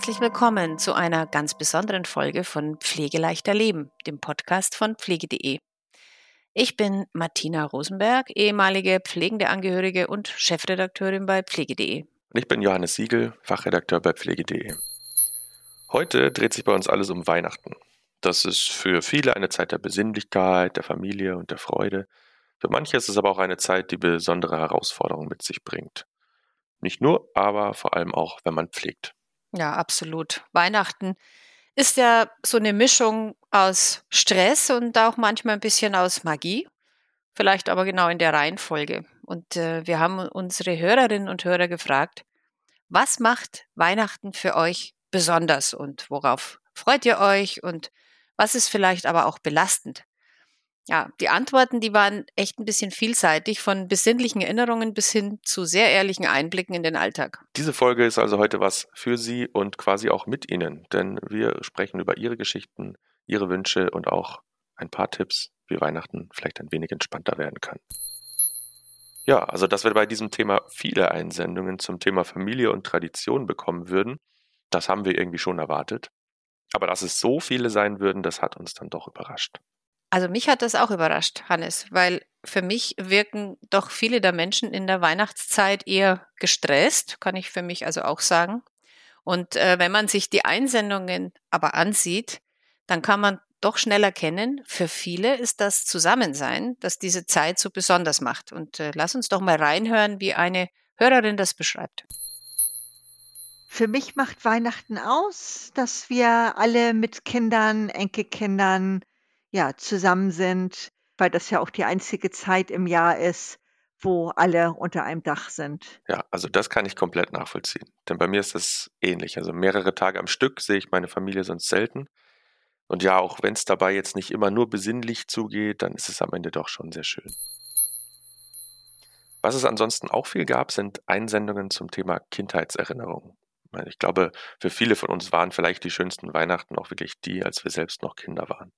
Herzlich willkommen zu einer ganz besonderen Folge von Pflegeleichter Leben, dem Podcast von pflege.de. Ich bin Martina Rosenberg, ehemalige pflegende Angehörige und Chefredakteurin bei pflege.de. Und ich bin Johannes Siegel, Fachredakteur bei pflege.de. Heute dreht sich bei uns alles um Weihnachten. Das ist für viele eine Zeit der Besinnlichkeit, der Familie und der Freude. Für manche ist es aber auch eine Zeit, die besondere Herausforderungen mit sich bringt. Nicht nur, aber vor allem auch, wenn man pflegt. Ja, absolut. Weihnachten ist ja so eine Mischung aus Stress und auch manchmal ein bisschen aus Magie. Vielleicht aber genau in der Reihenfolge. Und wir haben unsere Hörerinnen und Hörer gefragt, was macht Weihnachten für euch besonders und worauf freut ihr euch und was ist vielleicht aber auch belastend? Ja, die Antworten, die waren echt ein bisschen vielseitig, von besinnlichen Erinnerungen bis hin zu sehr ehrlichen Einblicken in den Alltag. Diese Folge ist also heute was für Sie und quasi auch mit Ihnen, denn wir sprechen über Ihre Geschichten, Ihre Wünsche und auch ein paar Tipps, wie Weihnachten vielleicht ein wenig entspannter werden kann. Ja, also dass wir bei diesem Thema viele Einsendungen zum Thema Familie und Tradition bekommen würden, das haben wir irgendwie schon erwartet. Aber dass es so viele sein würden, das hat uns dann doch überrascht. Also mich hat das auch überrascht, Hannes, weil für mich wirken doch viele der Menschen in der Weihnachtszeit eher gestresst, kann ich für mich also auch sagen. Und wenn man sich die Einsendungen aber ansieht, dann kann man doch schnell erkennen, für viele ist das Zusammensein, das diese Zeit so besonders macht. Und lass uns doch mal reinhören, wie eine Hörerin das beschreibt. Für mich macht Weihnachten aus, dass wir alle mit Kindern, Enkelkindern, ja, zusammen sind, weil das ja auch die einzige Zeit im Jahr ist, wo alle unter einem Dach sind. Ja, also das kann ich komplett nachvollziehen. Denn bei mir ist es ähnlich. Also mehrere Tage am Stück sehe ich meine Familie sonst selten. Und ja, auch wenn es dabei jetzt nicht immer nur besinnlich zugeht, dann ist es am Ende doch schon sehr schön. Was es ansonsten auch viel gab, sind Einsendungen zum Thema Kindheitserinnerungen. Ich glaube, für viele von uns waren vielleicht die schönsten Weihnachten auch wirklich die, als wir selbst noch Kinder waren.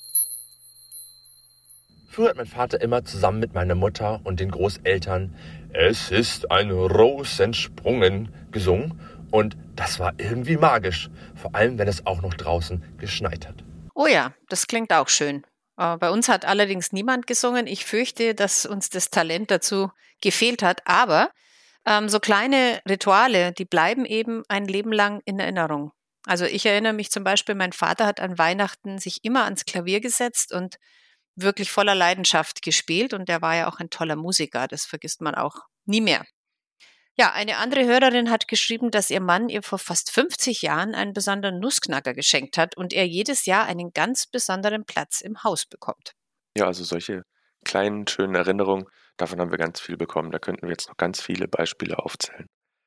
Früher hat mein Vater immer zusammen mit meiner Mutter und den Großeltern "Es ist ein Ros entsprungen" gesungen und das war irgendwie magisch, vor allem wenn es auch noch draußen geschneit hat. Oh ja, das klingt auch schön. Bei uns hat allerdings niemand gesungen. Ich fürchte, dass uns das Talent dazu gefehlt hat. Aber so kleine Rituale, die bleiben eben ein Leben lang in Erinnerung. Also ich erinnere mich zum Beispiel, mein Vater hat an Weihnachten sich immer ans Klavier gesetzt und wirklich voller Leidenschaft gespielt. Und der war ja auch ein toller Musiker. Das vergisst man auch nie mehr. Ja, eine andere Hörerin hat geschrieben, dass ihr Mann ihr vor fast 50 Jahren einen besonderen Nussknacker geschenkt hat und er jedes Jahr einen ganz besonderen Platz im Haus bekommt. Ja, also solche kleinen, schönen Erinnerungen, davon haben wir ganz viel bekommen. Da könnten wir jetzt noch ganz viele Beispiele aufzählen.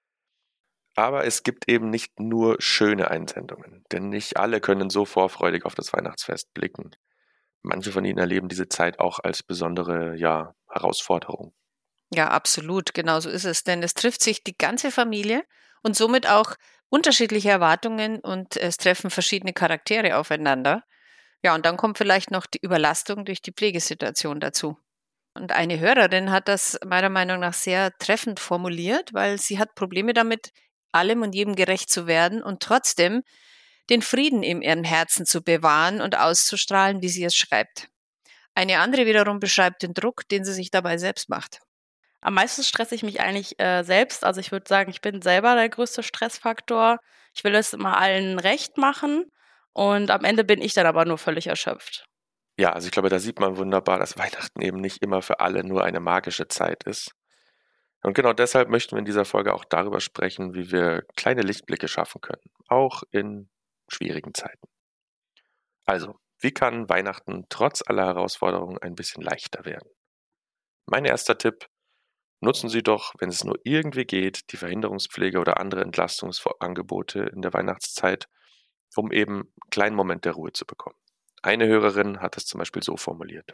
Aber es gibt eben nicht nur schöne Einsendungen, denn nicht alle können so vorfreudig auf das Weihnachtsfest blicken. Manche von ihnen erleben diese Zeit auch als besondere, ja, Herausforderung. Ja, absolut, genau so ist es, denn es trifft sich die ganze Familie und somit auch unterschiedliche Erwartungen und es treffen verschiedene Charaktere aufeinander. Ja, und dann kommt vielleicht noch die Überlastung durch die Pflegesituation dazu. Und eine Hörerin hat das meiner Meinung nach sehr treffend formuliert, weil sie hat Probleme damit, allem und jedem gerecht zu werden und trotzdem den Frieden in ihrem Herzen zu bewahren und auszustrahlen, wie sie es schreibt. Eine andere wiederum beschreibt den Druck, den sie sich dabei selbst macht. Am meisten stresse ich mich eigentlich selbst. Also ich würde sagen, ich bin selber der größte Stressfaktor. Ich will es immer allen recht machen und am Ende bin ich dann aber nur völlig erschöpft. Ja, also ich glaube, da sieht man wunderbar, dass Weihnachten eben nicht immer für alle nur eine magische Zeit ist. Und genau deshalb möchten wir in dieser Folge auch darüber sprechen, wie wir kleine Lichtblicke schaffen können, auch in schwierigen Zeiten. Also, wie kann Weihnachten trotz aller Herausforderungen ein bisschen leichter werden? Mein erster Tipp: Nutzen Sie doch, wenn es nur irgendwie geht, die Verhinderungspflege oder andere Entlastungsangebote in der Weihnachtszeit, um eben einen kleinen Moment der Ruhe zu bekommen. Eine Hörerin hat es zum Beispiel so formuliert.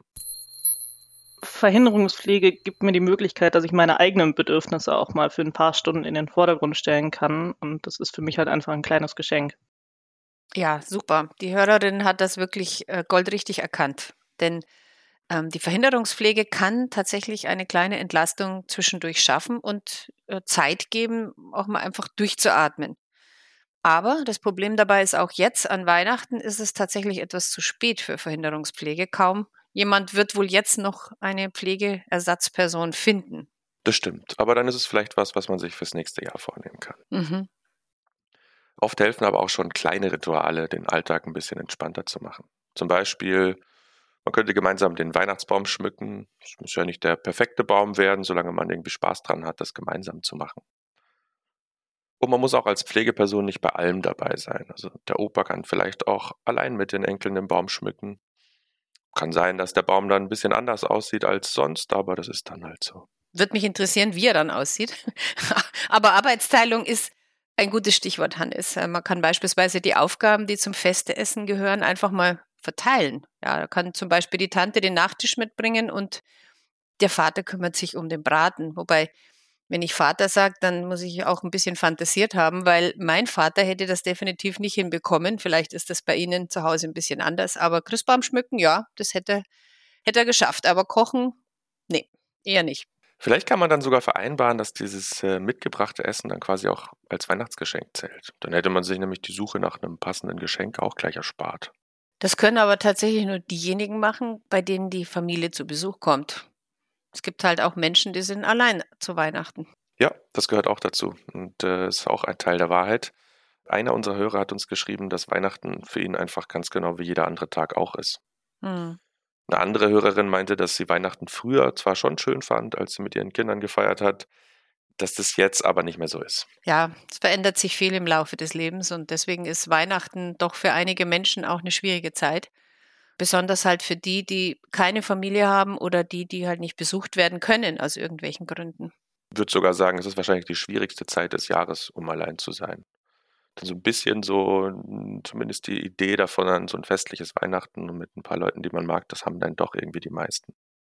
Verhinderungspflege gibt mir die Möglichkeit, dass ich meine eigenen Bedürfnisse auch mal für ein paar Stunden in den Vordergrund stellen kann. Und das ist für mich halt einfach ein kleines Geschenk. Ja, super. Die Hörerin hat das wirklich goldrichtig erkannt. Denn die Verhinderungspflege kann tatsächlich eine kleine Entlastung zwischendurch schaffen und Zeit geben, auch mal einfach durchzuatmen. Aber das Problem dabei ist auch jetzt, an Weihnachten ist es tatsächlich etwas zu spät für Verhinderungspflege. Kaum jemand wird wohl jetzt noch eine Pflegeersatzperson finden. Das stimmt. Aber dann ist es vielleicht was man sich fürs nächste Jahr vornehmen kann. Mhm. Oft helfen aber auch schon kleine Rituale, den Alltag ein bisschen entspannter zu machen. Zum Beispiel, man könnte gemeinsam den Weihnachtsbaum schmücken. Es muss ja nicht der perfekte Baum werden, solange man irgendwie Spaß dran hat, das gemeinsam zu machen. Und man muss auch als Pflegeperson nicht bei allem dabei sein. Also der Opa kann vielleicht auch allein mit den Enkeln den Baum schmücken. Kann sein, dass der Baum dann ein bisschen anders aussieht als sonst, aber das ist dann halt so. Würde mich interessieren, wie er dann aussieht. Aber Arbeitsteilung ist ein gutes Stichwort, Hannes. Man kann beispielsweise die Aufgaben, die zum Festeessen gehören, einfach mal verteilen. Ja, da kann zum Beispiel die Tante den Nachtisch mitbringen und der Vater kümmert sich um den Braten. Wobei, wenn ich Vater sage, dann muss ich auch ein bisschen fantasiert haben, weil mein Vater hätte das definitiv nicht hinbekommen. Vielleicht ist das bei Ihnen zu Hause ein bisschen anders. Aber Christbaum schmücken, ja, das hätte er geschafft. Aber kochen, nee, eher nicht. Vielleicht kann man dann sogar vereinbaren, dass dieses mitgebrachte Essen dann quasi auch als Weihnachtsgeschenk zählt. Dann hätte man sich nämlich die Suche nach einem passenden Geschenk auch gleich erspart. Das können aber tatsächlich nur diejenigen machen, bei denen die Familie zu Besuch kommt. Es gibt halt auch Menschen, die sind allein zu Weihnachten. Ja, das gehört auch dazu und ist auch ein Teil der Wahrheit. Einer unserer Hörer hat uns geschrieben, dass Weihnachten für ihn einfach ganz genau wie jeder andere Tag auch ist. Hm. Eine andere Hörerin meinte, dass sie Weihnachten früher zwar schon schön fand, als sie mit ihren Kindern gefeiert hat, dass das jetzt aber nicht mehr so ist. Ja, es verändert sich viel im Laufe des Lebens und deswegen ist Weihnachten doch für einige Menschen auch eine schwierige Zeit. Besonders halt für die, die keine Familie haben oder die halt nicht besucht werden können aus irgendwelchen Gründen. Ich würde sogar sagen, es ist wahrscheinlich die schwierigste Zeit des Jahres, um allein zu sein. Dann so ein bisschen so, zumindest die Idee davon an so ein festliches Weihnachten mit ein paar Leuten, die man mag, das haben dann doch irgendwie die meisten.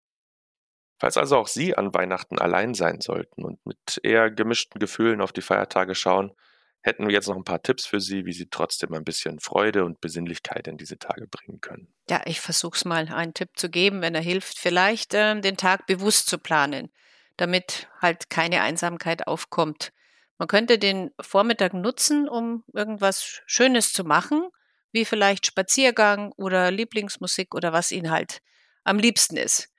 Falls also auch Sie an Weihnachten allein sein sollten und mit eher gemischten Gefühlen auf die Feiertage schauen, hätten wir jetzt noch ein paar Tipps für Sie, wie Sie trotzdem ein bisschen Freude und Besinnlichkeit in diese Tage bringen können. Ja, ich versuche es mal, einen Tipp zu geben, wenn er hilft, vielleicht den Tag bewusst zu planen, damit halt keine Einsamkeit aufkommt. Man könnte den Vormittag nutzen, um irgendwas Schönes zu machen, wie vielleicht Spaziergang oder Lieblingsmusik oder was Ihnen halt am liebsten ist.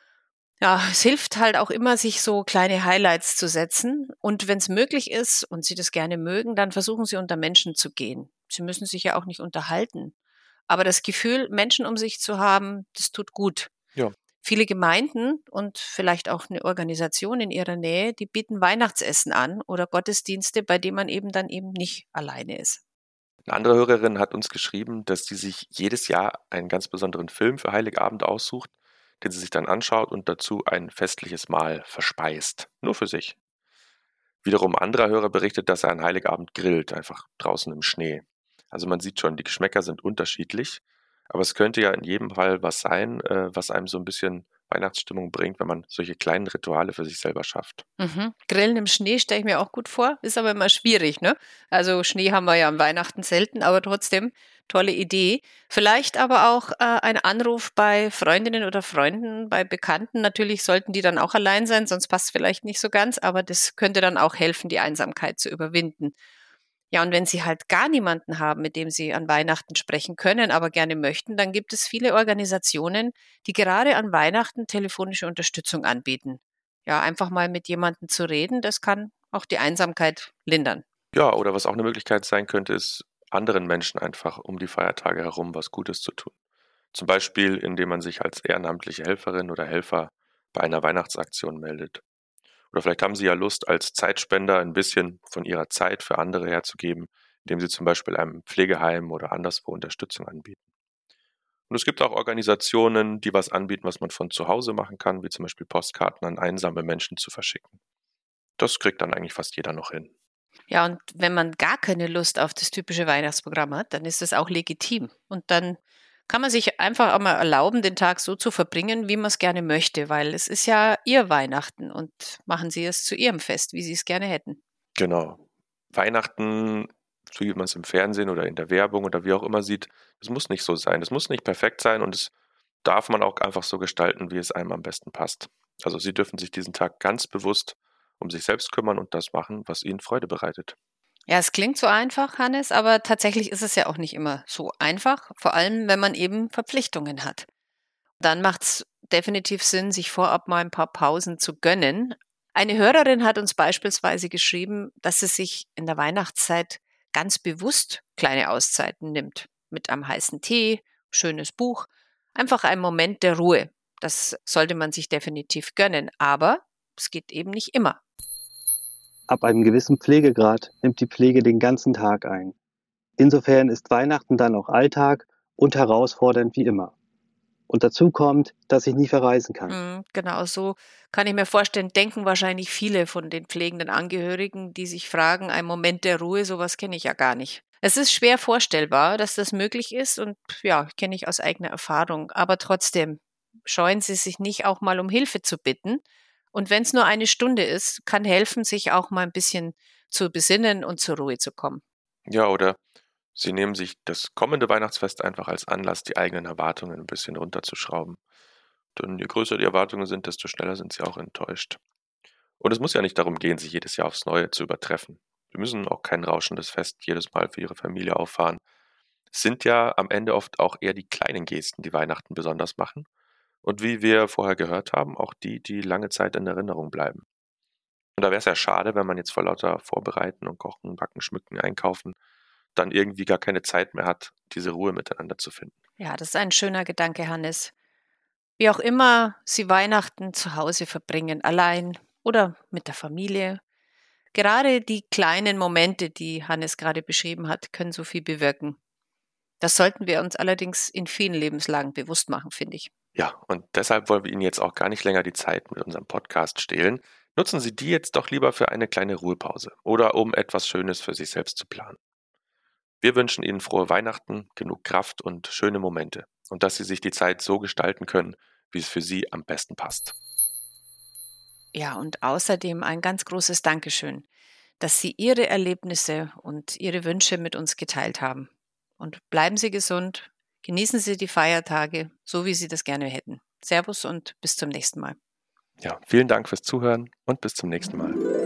Ja, es hilft halt auch immer, sich so kleine Highlights zu setzen. Und wenn es möglich ist und Sie das gerne mögen, dann versuchen Sie unter Menschen zu gehen. Sie müssen sich ja auch nicht unterhalten. Aber das Gefühl, Menschen um sich zu haben, das tut gut. Ja. Viele Gemeinden und vielleicht auch eine Organisation in ihrer Nähe, die bieten Weihnachtsessen an oder Gottesdienste, bei denen man eben dann eben nicht alleine ist. Eine andere Hörerin hat uns geschrieben, dass sie sich jedes Jahr einen ganz besonderen Film für Heiligabend aussucht, den sie sich dann anschaut und dazu ein festliches Mahl verspeist. Nur für sich. Wiederum anderer Hörer berichtet, dass er an Heiligabend grillt, einfach draußen im Schnee. Also man sieht schon, die Geschmäcker sind unterschiedlich, aber es könnte ja in jedem Fall was sein, was einem so ein bisschen Weihnachtsstimmung bringt, wenn man solche kleinen Rituale für sich selber schafft. Mhm. Grillen im Schnee stelle ich mir auch gut vor, ist aber immer schwierig, ne? Also Schnee haben wir ja an Weihnachten selten, aber trotzdem tolle Idee. Vielleicht aber auch ein Anruf bei Freundinnen oder Freunden, bei Bekannten. Natürlich sollten die dann auch allein sein, sonst passt es vielleicht nicht so ganz, aber das könnte dann auch helfen, die Einsamkeit zu überwinden. Ja, und wenn Sie halt gar niemanden haben, mit dem Sie an Weihnachten sprechen können, aber gerne möchten, dann gibt es viele Organisationen, die gerade an Weihnachten telefonische Unterstützung anbieten. Ja, einfach mal mit jemandem zu reden, das kann auch die Einsamkeit lindern. Ja, oder was auch eine Möglichkeit sein könnte, ist, anderen Menschen einfach um die Feiertage herum was Gutes zu tun. Zum Beispiel, indem man sich als ehrenamtliche Helferin oder Helfer bei einer Weihnachtsaktion meldet. Oder vielleicht haben Sie ja Lust, als Zeitspender ein bisschen von Ihrer Zeit für andere herzugeben, indem Sie zum Beispiel einem Pflegeheim oder anderswo Unterstützung anbieten. Und es gibt auch Organisationen, die was anbieten, was man von zu Hause machen kann, wie zum Beispiel Postkarten an einsame Menschen zu verschicken. Das kriegt dann eigentlich fast jeder noch hin. Ja, und wenn man gar keine Lust auf das typische Weihnachtsprogramm hat, dann ist das auch legitim. Und dann kann man sich einfach auch mal erlauben, den Tag so zu verbringen, wie man es gerne möchte, weil es ist ja Ihr Weihnachten und machen Sie es zu Ihrem Fest, wie Sie es gerne hätten. Genau. Weihnachten, so wie man es im Fernsehen oder in der Werbung oder wie auch immer sieht, es muss nicht so sein. Es muss nicht perfekt sein und es darf man auch einfach so gestalten, wie es einem am besten passt. Also Sie dürfen sich diesen Tag ganz bewusst um sich selbst kümmern und das machen, was Ihnen Freude bereitet. Ja, es klingt so einfach, Hannes, aber tatsächlich ist es ja auch nicht immer so einfach, vor allem wenn man eben Verpflichtungen hat. Dann macht es definitiv Sinn, sich vorab mal ein paar Pausen zu gönnen. Eine Hörerin hat uns beispielsweise geschrieben, dass sie sich in der Weihnachtszeit ganz bewusst kleine Auszeiten nimmt. Mit einem heißen Tee, schönes Buch, einfach ein Moment der Ruhe. Das sollte man sich definitiv gönnen, aber es geht eben nicht immer. Ab einem gewissen Pflegegrad nimmt die Pflege den ganzen Tag ein. Insofern ist Weihnachten dann auch Alltag und herausfordernd wie immer. Und dazu kommt, dass ich nie verreisen kann. Genau, so kann ich mir vorstellen, denken wahrscheinlich viele von den pflegenden Angehörigen, die sich fragen, ein Moment der Ruhe, sowas kenne ich ja gar nicht. Es ist schwer vorstellbar, dass das möglich ist und ja, kenne ich aus eigener Erfahrung. Aber trotzdem, scheuen Sie sich nicht auch mal um Hilfe zu bitten. Und wenn es nur eine Stunde ist, kann helfen, sich auch mal ein bisschen zu besinnen und zur Ruhe zu kommen. Ja, oder Sie nehmen sich das kommende Weihnachtsfest einfach als Anlass, die eigenen Erwartungen ein bisschen runterzuschrauben. Denn je größer die Erwartungen sind, desto schneller sind sie auch enttäuscht. Und es muss ja nicht darum gehen, sich jedes Jahr aufs Neue zu übertreffen. Sie müssen auch kein rauschendes Fest jedes Mal für Ihre Familie auffahren. Es sind ja am Ende oft auch eher die kleinen Gesten, die Weihnachten besonders machen. Und wie wir vorher gehört haben, auch die, die lange Zeit in Erinnerung bleiben. Und da wäre es ja schade, wenn man jetzt vor lauter Vorbereiten und Kochen, Backen, Schmücken, Einkaufen dann irgendwie gar keine Zeit mehr hat, diese Ruhe miteinander zu finden. Ja, das ist ein schöner Gedanke, Hannes. Wie auch immer Sie Weihnachten zu Hause verbringen, allein oder mit der Familie. Gerade die kleinen Momente, die Hannes gerade beschrieben hat, können so viel bewirken. Das sollten wir uns allerdings in vielen Lebenslagen bewusst machen, finde ich. Ja, und deshalb wollen wir Ihnen jetzt auch gar nicht länger die Zeit mit unserem Podcast stehlen. Nutzen Sie die jetzt doch lieber für eine kleine Ruhepause oder um etwas Schönes für sich selbst zu planen. Wir wünschen Ihnen frohe Weihnachten, genug Kraft und schöne Momente und dass Sie sich die Zeit so gestalten können, wie es für Sie am besten passt. Ja, und außerdem ein ganz großes Dankeschön, dass Sie Ihre Erlebnisse und Ihre Wünsche mit uns geteilt haben. Und bleiben Sie gesund, genießen Sie die Feiertage, so wie Sie das gerne hätten. Servus und bis zum nächsten Mal. Ja, vielen Dank fürs Zuhören und bis zum nächsten Mal.